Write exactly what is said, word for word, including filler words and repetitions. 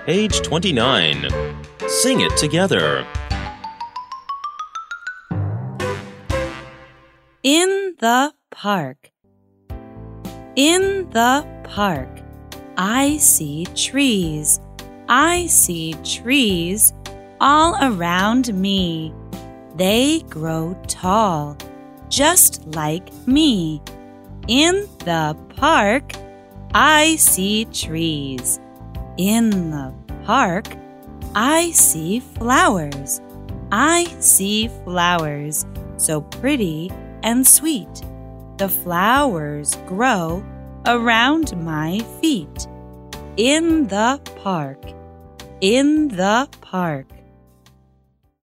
Page twenty-nine. Sing it together. In the park. In the park, I see trees. I see trees all around me. They grow tall, just like me. In the park, I see trees. In the park, I see flowers. I see flowers, so pretty and sweet. The flowers grow around my feet. In the park. In the park.